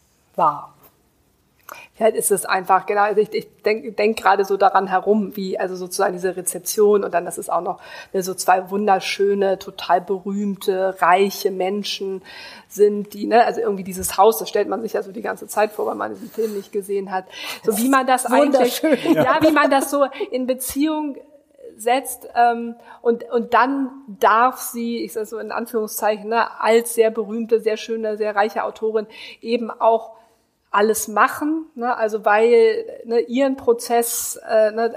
war.
Vielleicht ist es einfach, genau, also ich, ich denke denk gerade so daran herum, wie also sozusagen diese Rezeption und dann, das ist auch noch ne, so zwei wunderschöne, total berühmte, reiche Menschen sind, die, ne, also irgendwie dieses Haus, das stellt man sich ja so die ganze Zeit vor, weil man diesen Film nicht gesehen hat, so wie man das eigentlich, ja. ja, wie man das so in Beziehung setzt ähm, und und dann darf sie, ich sage so in Anführungszeichen, ne, als sehr berühmte, sehr schöne, sehr reiche Autorin eben auch alles machen, ne, also weil ne, ihren Prozess äh, ne,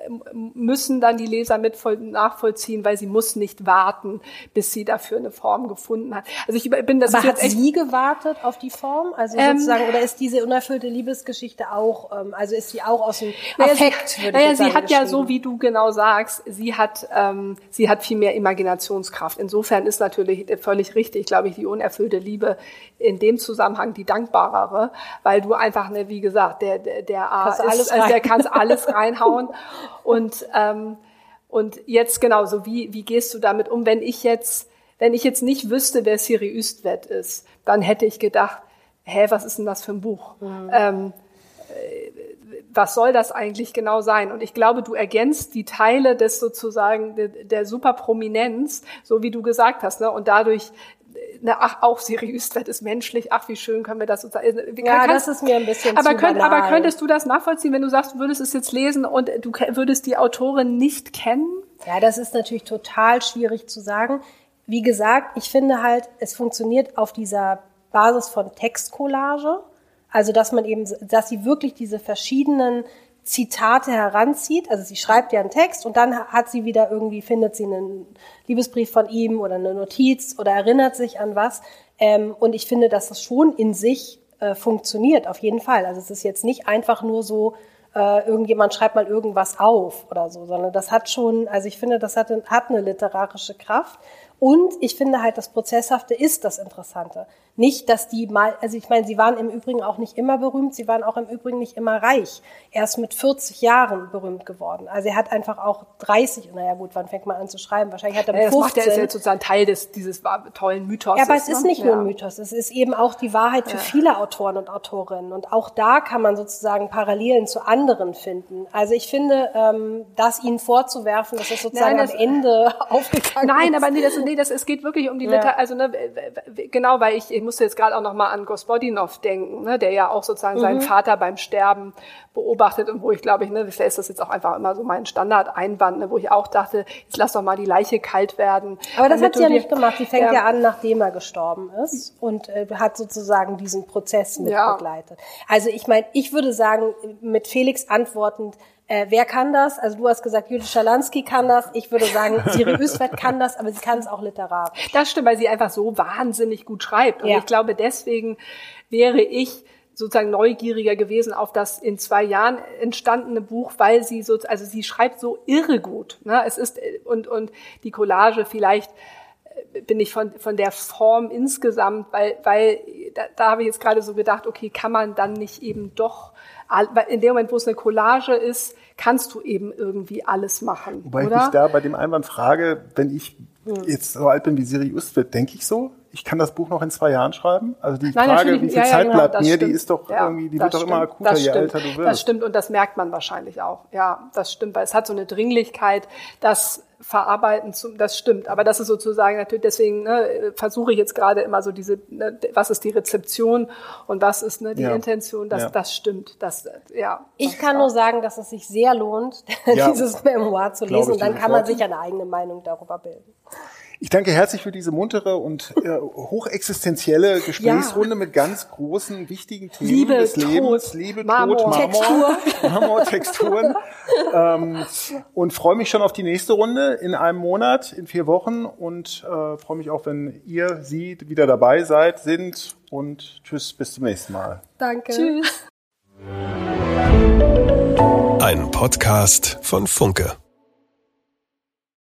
müssen dann die Leser mit voll nachvollziehen, weil sie muss nicht warten, bis sie dafür eine Form gefunden hat. Also ich bin das.
Aber
ist
hat
jetzt echt,
sie gewartet auf die Form? Also ähm, sozusagen, oder ist diese unerfüllte Liebesgeschichte auch, ähm, also ist sie auch aus dem
naja,
Affekt?
Sie,
würde
naja,
ich
sie
sagen,
hat ja so, wie du genau sagst, sie hat, ähm, sie hat viel mehr Imaginationskraft. Insofern ist natürlich völlig richtig, glaube ich, die unerfüllte Liebe in dem Zusammenhang die dankbarere. Weil du einfach, ne, wie gesagt, der der der A ist, also der kann alles reinhauen und ähm, und jetzt genauso, wie wie gehst du damit um, wenn ich jetzt wenn ich jetzt nicht wüsste, wer Siri Üstvedt ist, dann hätte ich gedacht, hä, was ist denn das für ein Buch? Mhm. Ähm, äh, was soll das eigentlich genau sein? Und ich glaube, du ergänzt die Teile des sozusagen der, der Superprominenz, so wie du gesagt hast, ne, und dadurch Na, ach, auch Siri Üstvedt ist menschlich. Ach, wie schön können wir das sozusagen.
Ja, kannst, das ist mir ein bisschen
aber
zu
könnt,
banal.
Aber könntest du das nachvollziehen, wenn du sagst, du würdest es jetzt lesen und du würdest die Autorin nicht kennen?
Ja, das ist natürlich total schwierig zu sagen. Wie gesagt, ich finde halt, es funktioniert auf dieser Basis von Textcollage. Also, dass man eben, dass sie wirklich diese verschiedenen Zitate heranzieht. Also sie schreibt ja einen Text und dann hat sie wieder irgendwie, findet sie einen Liebesbrief von ihm oder eine Notiz oder erinnert sich an was. Ähm, und ich finde, dass das schon in sich äh, funktioniert, auf jeden Fall. Also es ist jetzt nicht einfach nur so, äh, irgendjemand schreibt mal irgendwas auf oder so, sondern das hat schon, also ich finde, das hat, hat eine literarische Kraft. Und ich finde halt, das Prozesshafte ist das Interessante. Nicht, dass die mal, also ich meine, sie waren im Übrigen auch nicht immer berühmt, sie waren auch im Übrigen nicht immer reich. Er ist mit vierzig Jahren berühmt geworden. Also er hat einfach auch dreißig, naja gut, wann fängt man an zu schreiben? Wahrscheinlich hat er mit
ja, das
fünfzehn.
Macht ja, ist ja sozusagen Teil des, dieses tollen Mythos.
Ja, aber es ist
ne?
nicht
ja.
nur ein Mythos, es ist eben auch die Wahrheit für ja. viele Autoren und Autorinnen. Und auch da kann man sozusagen Parallelen zu anderen finden. Also ich finde, ähm, das ihnen vorzuwerfen, dass es sozusagen Nein, das, am Ende aufgegangen
Nein,
ist.
aber nee, das, nee, das, es geht wirklich um die ja. Liter, also ne, genau, weil ich, ich musste jetzt gerade auch noch mal an Gospodinov denken, ne, der ja auch sozusagen mhm. seinen Vater beim Sterben beobachtet und wo ich glaube ich, ne, vielleicht ist das jetzt auch einfach immer so mein Standardeinwand, ne, wo ich auch dachte, jetzt lass doch mal die Leiche kalt werden.
Aber das hat sie ja nicht gemacht. Die fängt ja, ja an, nachdem er gestorben ist und äh, hat sozusagen diesen Prozess mit ja. begleitet. Also ich meine, ich würde sagen, mit Felix antwortend, Äh, wer kann das? Also du hast gesagt, Judith Schalansky kann das. Ich würde sagen, Siri Östwert kann das, aber sie kann es auch literarisch.
Das stimmt, weil sie einfach so wahnsinnig gut schreibt. Und ja. ich glaube, deswegen wäre ich sozusagen neugieriger gewesen auf das in zwei Jahren entstandene Buch, weil sie so, also sie schreibt so irre gut. Ne? Es ist, und, und die Collage vielleicht bin ich von, von der Form insgesamt, weil, weil da, da habe ich jetzt gerade so gedacht, okay, kann man dann nicht eben doch, in dem Moment, wo es eine Collage ist, kannst du eben irgendwie alles machen,
Wobei
oder?
ich mich da bei dem Einwand frage, wenn ich hm. jetzt so alt bin wie Siri Östwert, denke ich so, ich kann das Buch noch in zwei Jahren schreiben? Also die
Nein,
Frage, wie viel
ja,
Zeit
ja, genau,
bleibt mir,
stimmt.
die ist doch
ja,
irgendwie, die wird
stimmt,
doch immer akuter, je älter du wirst.
Das stimmt und das merkt man wahrscheinlich auch. Ja, das stimmt, weil es hat so eine Dringlichkeit, das verarbeiten zu, das stimmt. Aber das ist sozusagen natürlich, deswegen ne, versuche ich jetzt gerade immer so diese, ne, was ist die Rezeption und was ist ne, die ja. Intention, das, ja. das stimmt. Das, ja,
ich kann nur sagen, dass es sich sehr lohnt, ja. dieses Memoir zu lesen und dann kann man sich eine eigene Meinung darüber bilden.
Ich danke herzlich für diese muntere und äh, hochexistenzielle Gesprächsrunde ja. mit ganz großen, wichtigen Themen
Liebe,
des Lebens.
Tod,
Liebe,
Marmor,
Tod, Marmor,
Textur.
Marmor, Texturen. ähm, und freue mich schon auf die nächste Runde in einem Monat, in vier Wochen. Und äh, freue mich auch, wenn ihr, Sie wieder dabei seid, sind. Und tschüss, bis zum nächsten Mal.
Danke.
Tschüss.
Ein Podcast von Funke.